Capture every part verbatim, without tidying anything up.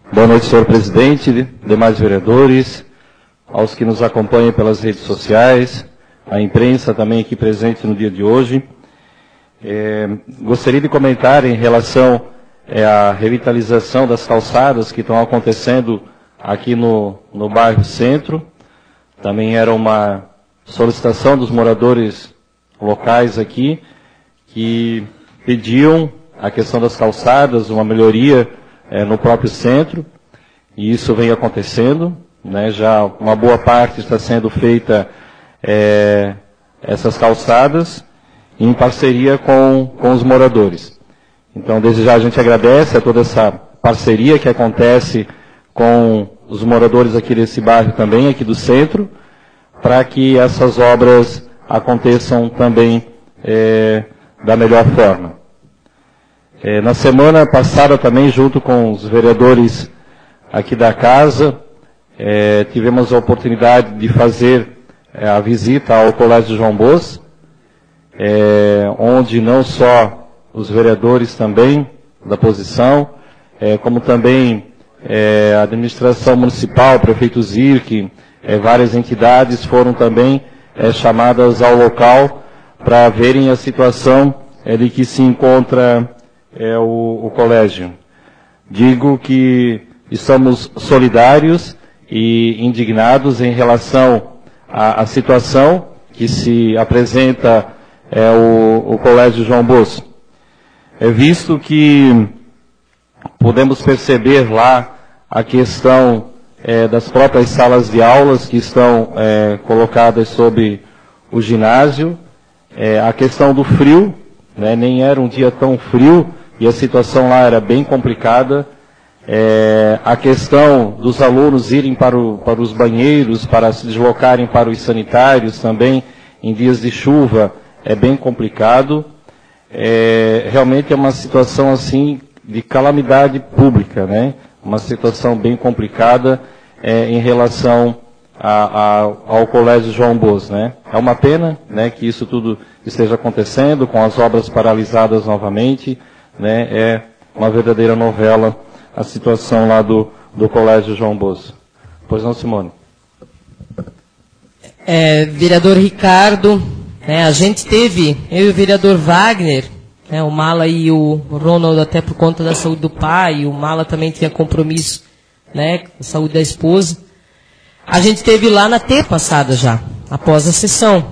Boa noite, senhor presidente, demais vereadores, aos que nos acompanham pelas redes sociais, a imprensa também aqui presente no dia de hoje. É, gostaria de comentar em relação é, à revitalização das calçadas que estão acontecendo aqui no, no bairro Centro. Também era uma solicitação dos moradores locais aqui, que pediam a questão das calçadas, uma melhoria é, no próprio centro, e isso vem acontecendo, né? Já uma boa parte está sendo feita é, essas calçadas em parceria com, com os moradores. Então, desde já a gente agradece a toda essa parceria que acontece com os moradores aqui desse bairro também, aqui do centro, para que essas obras aconteçam também é, da melhor forma. É, na semana passada também, junto com os vereadores aqui da casa, é, tivemos a oportunidade de fazer é, a visita ao Colégio João Bosco, é, onde não só os vereadores também da posição, é, como também é, a administração municipal, o prefeito Zirk, é, várias entidades foram também é, chamadas ao local para verem a situação é, de que se encontra é, o, o colégio. Digo que estamos solidários e indignados em relação à, à situação que se apresenta é, o, o Colégio João Bosco. É visto que podemos perceber lá a questão é, das próprias salas de aulas que estão é, colocadas sob o ginásio, é, a questão do frio, né, nem era um dia tão frio e a situação lá era bem complicada. É, a questão dos alunos irem para, o, para os banheiros, para se deslocarem para os sanitários também, em dias de chuva, é bem complicado. É, realmente é uma situação assim de calamidade pública, né? Uma situação bem complicada é, em relação a, a, ao Colégio João Bosco, né? É uma pena, né, que isso tudo esteja acontecendo, com as obras paralisadas novamente, né? É uma verdadeira novela a situação lá do, do Colégio João Bosco. Pois não, Simone? É, vereador Ricardo, né, a gente teve, eu e o vereador Wagner, né, o Mala e o Ronald, até por conta da saúde do pai, o Mala também tinha compromisso, né, com a saúde da esposa. A gente teve lá na terça passada já, após a sessão.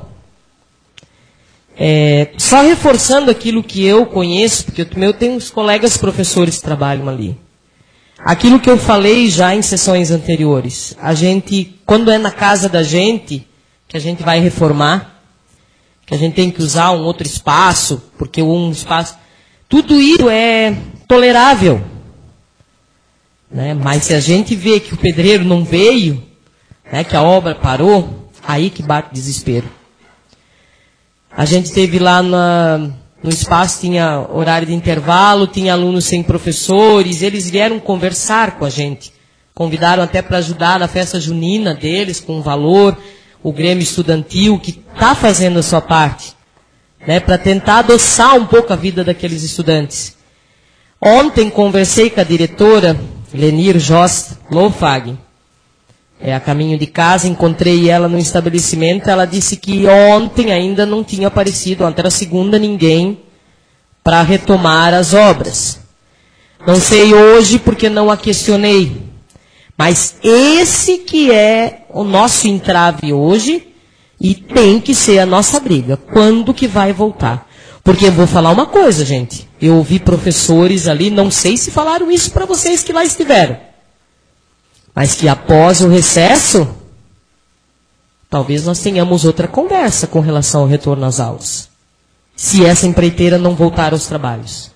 É, só reforçando aquilo que eu conheço, porque eu, eu tenho uns colegas professores que trabalham ali. Aquilo que eu falei já em sessões anteriores. A gente, quando é na casa da gente, que a gente vai reformar, que a gente tem que usar um outro espaço, porque um espaço... Tudo isso é tolerável. Né? Mas se a gente vê que o pedreiro não veio, né, que a obra parou, aí que bate desespero. A gente teve lá na, no espaço, tinha horário de intervalo, tinha alunos sem professores, eles vieram conversar com a gente. Convidaram até para ajudar na festa junina deles, com valor, o Grêmio Estudantil, que está fazendo a sua parte, né, para tentar adoçar um pouco a vida daqueles estudantes. Ontem conversei com a diretora, Lenir Jost Lofag, é, a caminho de casa, encontrei ela no estabelecimento, ela disse que ontem ainda não tinha aparecido, ontem era segunda, ninguém para retomar as obras. Não sei hoje porque não a questionei, mas esse que é o nosso entrave hoje e tem que ser a nossa briga. Quando que vai voltar? Porque eu vou falar uma coisa, gente, eu ouvi professores ali, não sei se falaram isso para vocês que lá estiveram, mas que após o recesso, talvez nós tenhamos outra conversa com relação ao retorno às aulas. Se essa empreiteira não voltar aos trabalhos.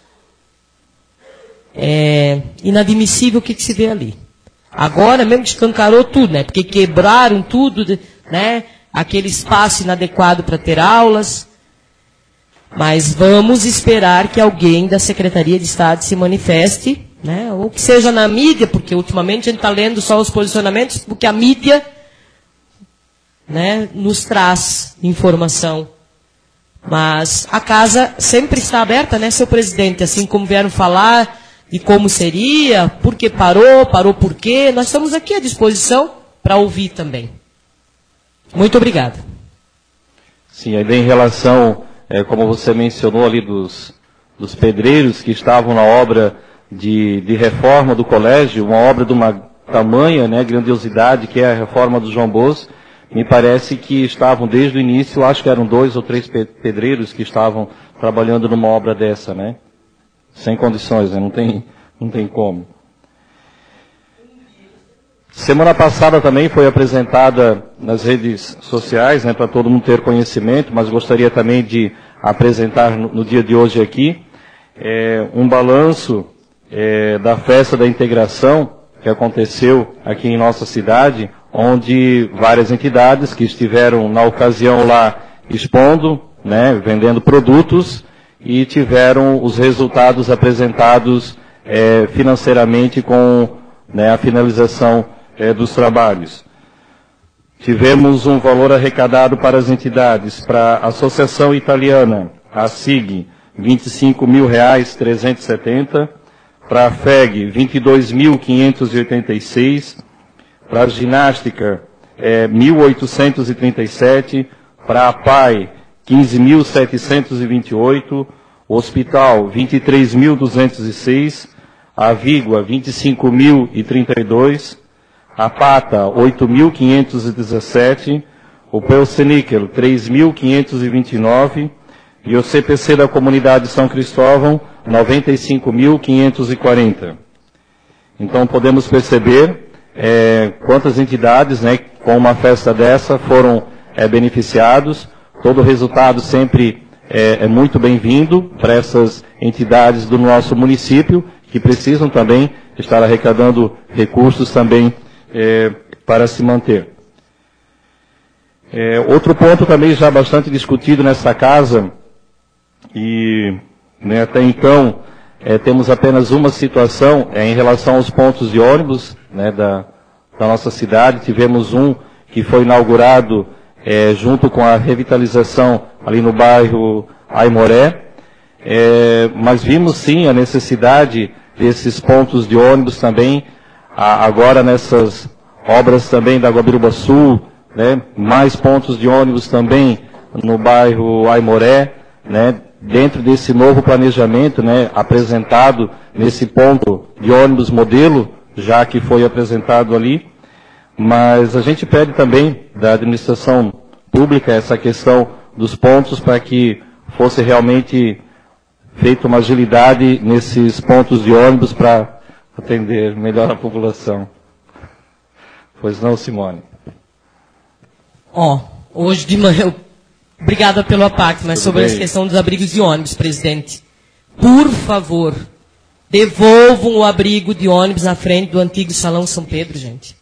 É inadmissível o que, que se vê ali. Agora mesmo escancarou tudo, né? Porque quebraram tudo, né? Aquele espaço inadequado para ter aulas. Mas vamos esperar que alguém da Secretaria de Estado se manifeste, né? Ou que seja na mídia, porque ultimamente a gente está lendo só os posicionamentos, porque a mídia, né, nos traz informação. Mas a casa sempre está aberta, né, seu presidente? Assim como vieram falar e como seria, por que parou, parou por quê. Nós estamos aqui à disposição para ouvir também. Muito obrigada. Sim, ainda em relação, é, como você mencionou ali, dos, dos pedreiros que estavam na obra de, de reforma do colégio, uma obra de uma tamanha, né, grandiosidade, que é a reforma do João Bosco, me parece que estavam desde o início, acho que eram dois ou três pedreiros que estavam trabalhando numa obra dessa, né? Sem condições, né? Não tem, não tem como. Semana passada também foi apresentada nas redes sociais, né, para todo mundo ter conhecimento, mas gostaria também de apresentar no, no dia de hoje aqui, é, um balanço é, da festa da integração que aconteceu aqui em nossa cidade, onde várias entidades que estiveram na ocasião lá expondo, né, vendendo produtos, e tiveram os resultados apresentados é, financeiramente com, né, a finalização é, dos trabalhos. Tivemos um valor arrecadado para as entidades, para a Associação Italiana, a S I G, vinte e cinco mil reais trezentos e setenta, para a F E G, vinte e dois mil quinhentos e oitenta e seis, para a ginástica, é, mil oitocentos e trinta e sete, para a P A I, quinze mil setecentos e vinte e oito, o hospital, vinte e três mil duzentos e seis, a Vígua, vinte e cinco mil e trinta e dois, a Pata, oito mil quinhentos e dezessete, o Pelseníquel, três mil quinhentos e vinte e nove, e o C P C da Comunidade São Cristóvão, noventa e cinco mil quinhentos e quarenta. Então podemos perceber é, quantas entidades, né, com uma festa dessa foram é, beneficiados. Todo o resultado sempre é, é muito bem-vindo para essas entidades do nosso município, que precisam também estar arrecadando recursos também é, para se manter. É, outro ponto também já bastante discutido nessa casa, e né, até então é, temos apenas uma situação é, em relação aos pontos de ônibus, né, da, da nossa cidade. Tivemos um que foi inaugurado é, junto com a revitalização ali no bairro Aimoré, é, mas vimos sim a necessidade desses pontos de ônibus também, a, agora nessas obras também da Guabiruba Sul, né, mais pontos de ônibus também no bairro Aimoré, né, dentro desse novo planejamento, né, apresentado nesse ponto de ônibus modelo, já que foi apresentado ali. Mas a gente pede também da administração pública essa questão dos pontos para que fosse realmente feita uma agilidade nesses pontos de ônibus para atender melhor a população. Pois não, Simone? Ó, oh, hoje de manhã, eu, obrigada pelo ataque, mas Tudo sobre bem. A questão dos abrigos de ônibus, presidente. Por favor, devolvam o abrigo de ônibus na frente do antigo Salão São Pedro, gente.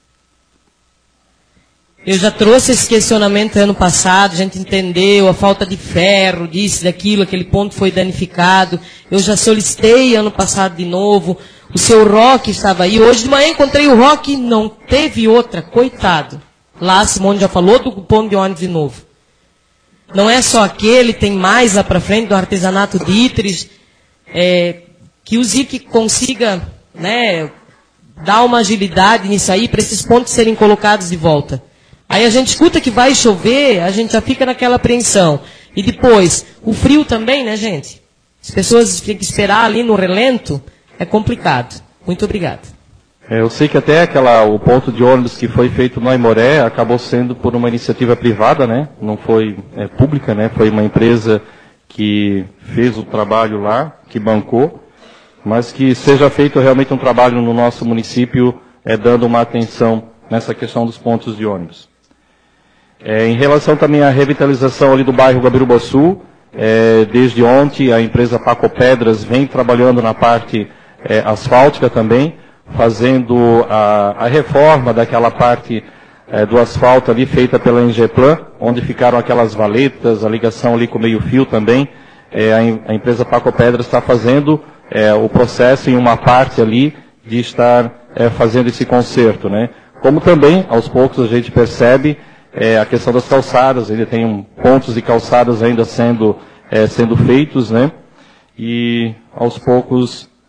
Eu já trouxe esse questionamento ano passado, a gente entendeu a falta de ferro, disso, daquilo, aquele ponto foi danificado. Eu já solicitei ano passado de novo, o seu Roque estava aí. Hoje de manhã encontrei o Roque, não teve outra, coitado. Lá a Simone já falou do ponto de ônibus de novo. Não é só aquele, tem mais lá para frente do artesanato de Itris, é, que o Z I C consiga, né, dar uma agilidade nisso aí para esses pontos serem colocados de volta. Aí a gente escuta que vai chover, a gente já fica naquela apreensão. E depois, o frio também, né, gente? As pessoas têm que esperar ali no relento, é complicado. Muito obrigado. É, eu sei que até aquela, o ponto de ônibus que foi feito no Aimoré acabou sendo por uma iniciativa privada, né? Não foi é, pública, né? Foi uma empresa que fez o trabalho lá, que bancou, mas que seja feito realmente um trabalho no nosso município, é, dando uma atenção nessa questão dos pontos de ônibus. É, em relação também à revitalização ali do bairro Guabiruba Sul, é, desde ontem a empresa Paco Pedras vem trabalhando na parte é, asfáltica também, fazendo a, a reforma daquela parte é, do asfalto ali feita pela Engeplan, onde ficaram aquelas valetas, a ligação ali com meio fio também. É, a, a empresa Paco Pedras está fazendo é, o processo em uma parte ali de estar é, fazendo esse conserto, né? Como também, aos poucos, a gente percebe é, a questão das calçadas, ainda tem um, pontos de calçadas ainda sendo, é, sendo feitos, né? E aos poucos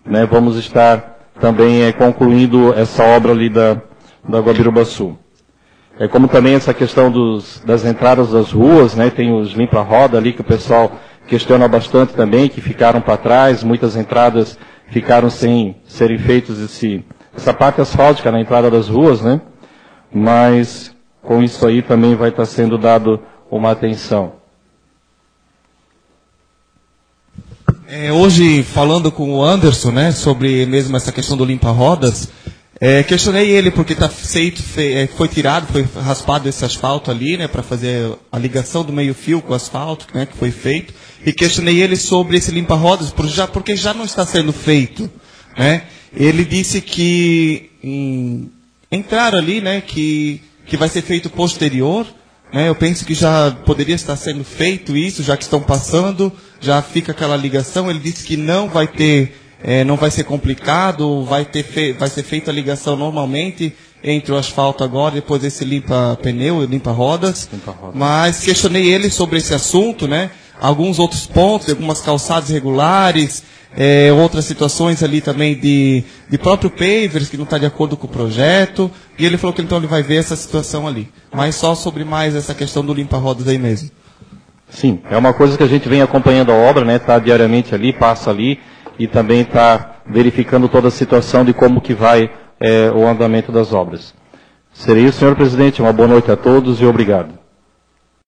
né, vamos estar também é, concluindo essa obra ali da, da Guabirubaçu. É como também essa questão dos, das entradas das ruas, né, tem os limpa-roda ali que o pessoal questiona bastante também, que ficaram para trás, muitas entradas ficaram sem serem feitas esse, essa parte asfáltica na entrada das ruas, né, mas com isso aí também vai estar sendo dado uma atenção. É, hoje, falando com o Anderson, né, sobre mesmo essa questão do limpa-rodas, é, questionei ele porque tá feito, fe, foi tirado, foi raspado esse asfalto ali, né, para fazer a ligação do meio-fio com o asfalto, né, que foi feito, e questionei ele sobre esse limpa-rodas, por já, porque já não está sendo feito, né. Ele disse que em, entraram ali, né, que, que vai ser feito posterior. É, eu penso que já poderia estar sendo feito isso, já que estão passando, já fica aquela ligação. Ele disse que não vai ter, é, não vai ser complicado, vai, ter fe vai ser feita a ligação normalmente entre o asfalto agora e depois esse limpa-pneu e limpa-rodas. Limpa Mas questionei ele sobre esse assunto, né? Alguns outros pontos, algumas calçadas regulares, é, outras situações ali também de, de próprio pavers que não está de acordo com o projeto, e ele falou que então ele vai ver essa situação ali. Mas só sobre mais essa questão do limpa-rodas aí mesmo. Sim, é uma coisa que a gente vem acompanhando a obra, né? Está diariamente ali, passa ali, e também está verificando toda a situação de como que vai é, o andamento das obras. Seria isso, senhor presidente. Uma boa noite a todos e obrigado.